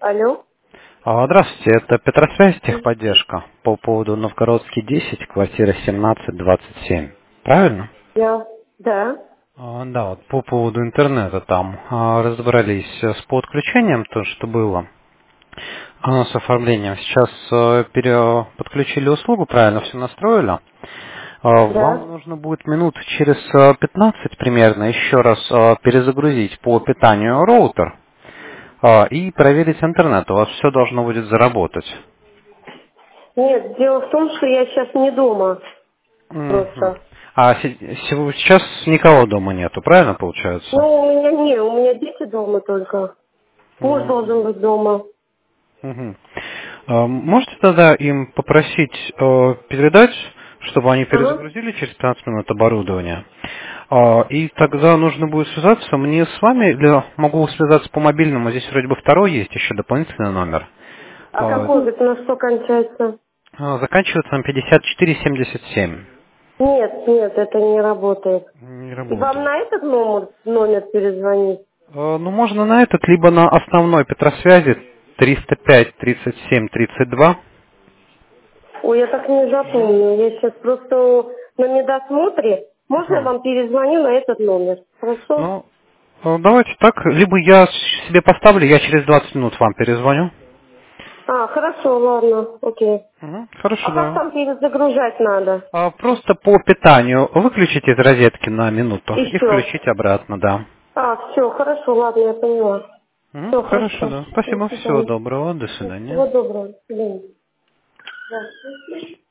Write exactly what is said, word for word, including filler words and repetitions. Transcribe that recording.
Алло. А, Здравствуйте, это Петросвязь, техподдержка по поводу Новгородский десять, квартира семнадцать двадцать семь. Правильно? Я. Да. А, Да, вот по поводу интернета там а, разобрались э, с подключением, то, что было, а, с оформлением. Сейчас э, пере- подключили услугу, правильно все настроили. А, Вам Да. нужно будет минут через э, пятнадцать примерно еще раз э, перезагрузить по питанию роутер а, и проверить интернет. У вас все должно будет заработать. Нет, дело в том, что я сейчас не дома. Мгм. Просто. А се- се- сейчас никого дома нету, правильно получается? Ну, у меня не, у меня дети дома только. Муж Мгм. должен быть дома. Мгм. А, Можете тогда им попросить э, передать, чтобы они Ага. перезагрузили через пятнадцать минут оборудование? А, И тогда нужно будет связаться мне с вами, или могу связаться по мобильному, здесь вроде бы второй есть еще дополнительный номер. А А, какой, говорит, на что кончается? а, Заканчивается на пятьдесят четыре семьдесят семь. Нет, нет, это не работает. Не И вам работает. на этот номер, номер перезвонить? Э, Ну, можно на этот, либо на основной Петросвязи триста пять тридцать семь тридцать два. Ой, я так не запомню. Я сейчас просто на медосмотре. Можно я Мгм. вам перезвоню на этот номер? Хорошо? Ну, э, давайте так, либо я с- себе поставлю, я через двадцать минут вам перезвоню. А, хорошо, ладно, окей. Мгм. А Хорошо, как да. там перезагружать надо? А, Просто по питанию выключите из розетки на минуту и Еще. включите обратно, да. А, все, хорошо, ладно, я поняла. Мгм. Все, Хорошо, хорошо. да. До Спасибо, всего свидания. доброго, до свидания. Всего доброго. До свидания. Да.